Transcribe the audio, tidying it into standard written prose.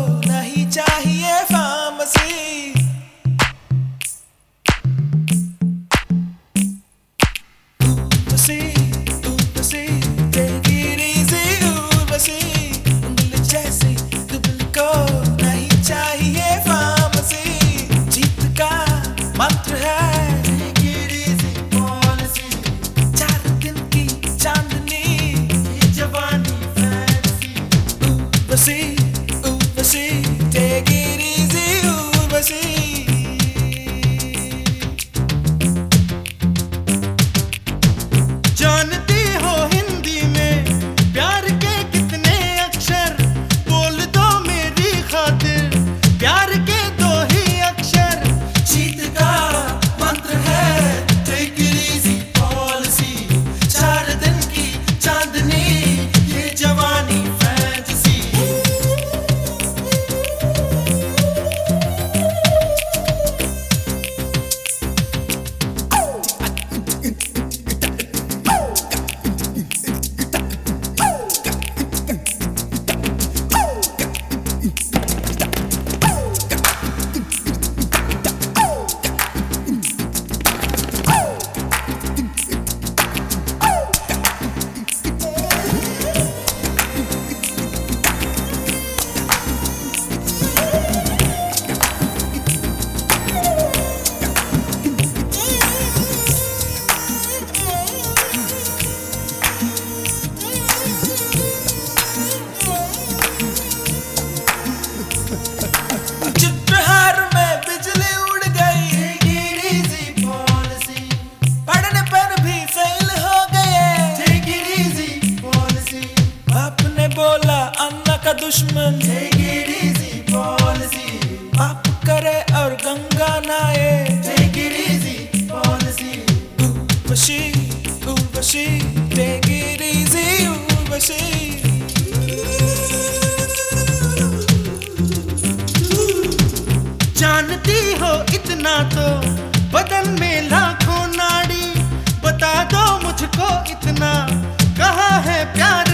नहीं चाहिए pharmacy. Urvashi Urvashi take it easy Urvashi, दिल जैसी दिल को नहीं चाहिए फार्मेसी। जीत का मंत्र है take it easy policy, 4 दिन की चांदनी ये जवानी fancy. Urvashi Urvashi take it easy Urvashi. जानती हो हिंदी में प्यार के कितने अक्षर, बोल दो मेरी खातिर प्यार के 2 ही अक्षर। जीत का मंत्र है take it easy policy, 4 दिन की चांदनी ये जवानी फैंटेसी। चित्रहार में बिजली उड़ गई take it easy policy, पढ़ने पर भी फेल हो गए take it easy policy। आपने बोला अन्ना का दुश्मन take it easy policy, पाप करे और गंगा नहाए take it easy policy। Urvashi Urvashi take it easy Urvashi. जानती हो इतना तो बदन में लाखों नाड़ी, बता दो मुझको इतना कहाँ है प्यार